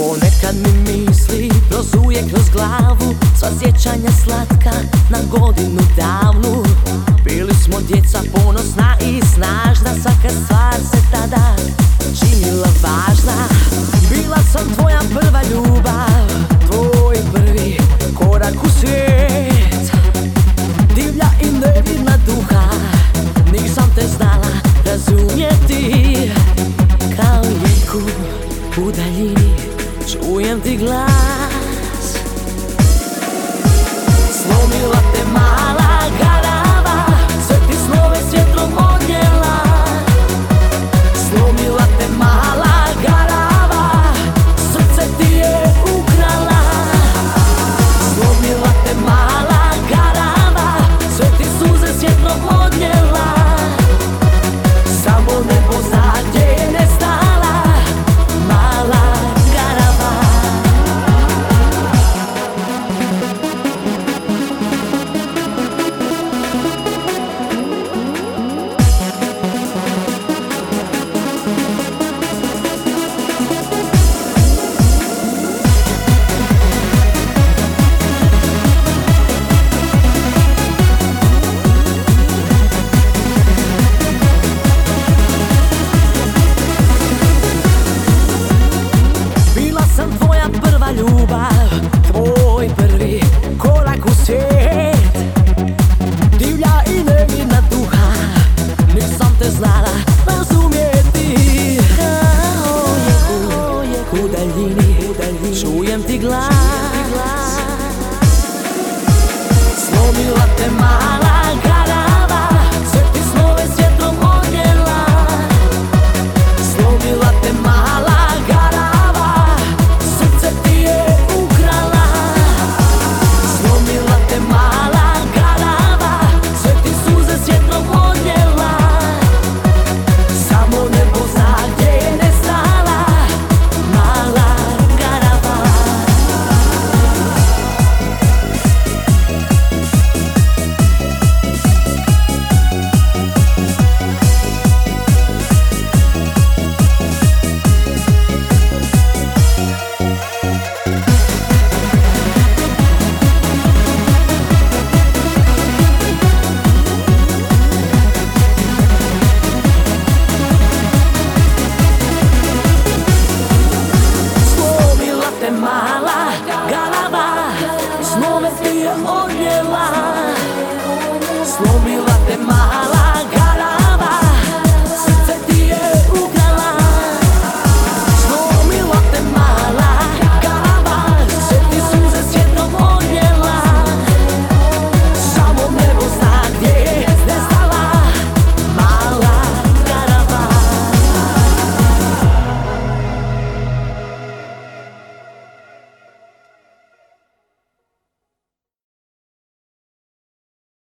Ponekad mi misli prozuje kroz glavu, sva sjećanja slatka na godinu davnu. Bili smo djeca ponosna i snažna, svaka stvar se tada činila važna. Bila sam tvoja prva ljubav, tvoj prvi korak u svijet. Divlja i nevidna duha, nisam te znala razumjeti. Kao jeku u daljini čujem ti glas. Slomila te mala garava, sve ti snove s vjetrom odnijela. Slomila te mala garava, srce ti je ukrala. Slomila te mala garava, sve ti suze s vjetrom odnijela. Samo nebo zna gdje je nestala mala garava. Prva ljubav, tvoj prvi korak u svijet. Divlja i nevidna duha, nisam te znala razumjeti. Kao jeku u daljini čujem ti glas. Slomila te mala